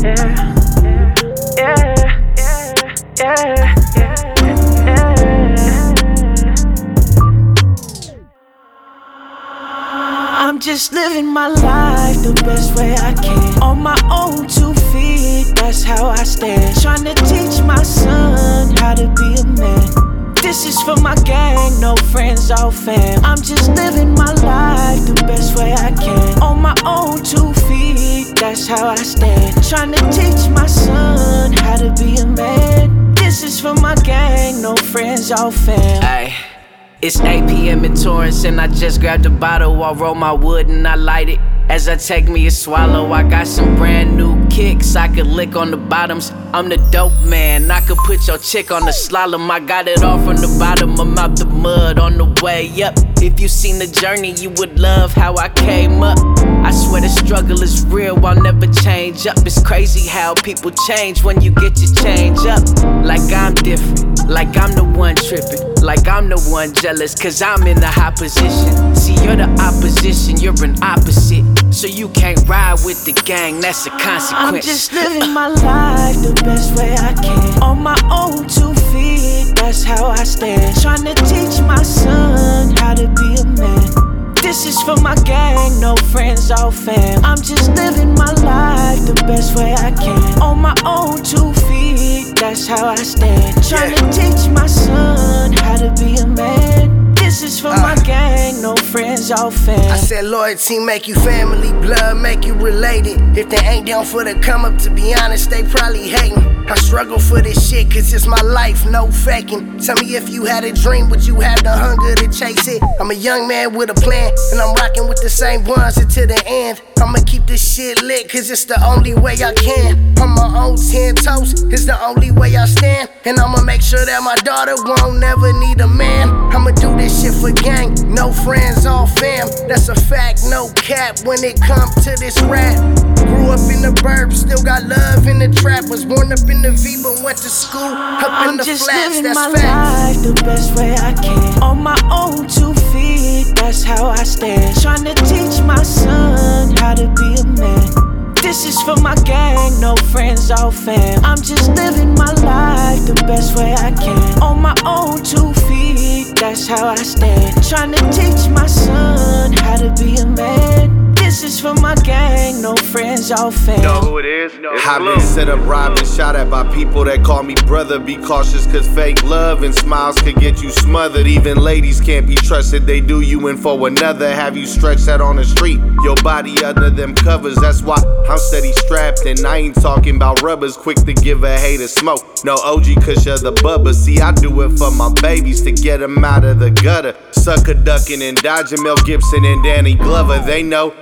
I'm just living my life the best way I can. On my own 2 feet, that's how I stand. Trying to teach my son how to be a man. This is for my gang, no friends, all fam. I'm just living my life the best way I can. On my own 2 feet, that's how I stand. Trying to teach my son how to be a man. This is for my gang, no friends, all fam. Ay. It's 8 p.m. in Torrance and I just grabbed a bottle. I roll my wood and I light it. As I take me a swallow, I got some brand new kicks I could lick on the bottoms. I'm the dope man, I could put your chick on the slalom. I got it all from the bottom, I'm out the mud on the way up. If you seen the journey, you would love how I came up. I swear the struggle is real, I'll never change up. It's crazy how people change when you get your change up. Like I'm different, like I'm the one tripping, like I'm the one jealous, cause I'm in the high position. See, you're the opposition, you're an opposite. So you can't ride with the gang, that's a consequence. I'm just living my life the best way I can. On my own 2 feet, that's how I stand. Trying to teach my son how to be a man. This is for my gang, no friends, all fam. I'm just living my life the best way I can. On my own 2 feet, that's how I stand. Trying to teach my son how to be a man. This is for my gang, no friends, all fam. I said loyalty make you family, blood make you related. If they ain't down for the come up, to be honest, they probably hating. I struggle for this shit, cause it's my life, no faking. Tell me if you had a dream, would you have the hunger to chase it? I'm a young man with a plan, and I'm rocking with the same ones until the end. I'ma keep this shit lit, cause it's the only way I can. On my own 10 toes, it's the only way I stand. And I'ma make sure that my daughter won't never need a man. I'ma do this shit for gang, no friends, all fam. That's a fact, no cap when it comes to this rap. Grew up in the burbs, still got love in the trap. Was born up in the V, but went to school up in the flats, that's I'm just living my facts. life the best way I can. On my own 2 feet, that's how I stand. Trying to teach my son how to be a man. This is for my gang, no friends, all fam. I'm just living my life the best way I can. On my own 2 feet, that's how I stand. Trying to teach my son how to be a man. This is for my gang, no friends, all fam. You know who it is? I've been set up, robbed, and shot at by people that call me brother. Be cautious, cause fake love and smiles could get you smothered. Even ladies can't be trusted, they do you in for another. Have you stretched out on the street, your body under them covers. That's why I'm steady strapped, and I ain't talking about rubbers. Quick to give a hater smoke, no OG cause you're the bubba. See, I do it for my babies, to get them out of the gutter. Sucker ducking and dodging Mel Gibson and Danny Glover. They know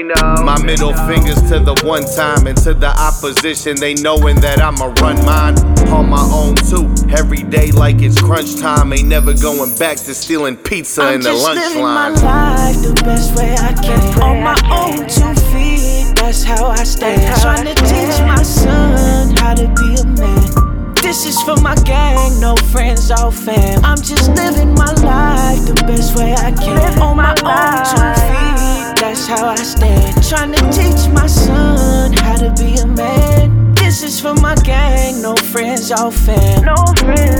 my middle fingers to the one time, and to the opposition, they knowing that I'ma run mine on my own too. Every day like it's crunch time, ain't never going back to stealing pizza in the lunch line. I'm just living my life the best way I can. On my own 2 feet, that's how I stand. Trying to teach my son how to be a man. This is for my gang, no friends, all fam. I'm just living my life the best way I can. On my own 2 feet, that's how I stand. Trying to teach my son how to be a man. This is for my gang, no friends, all fam. No friends.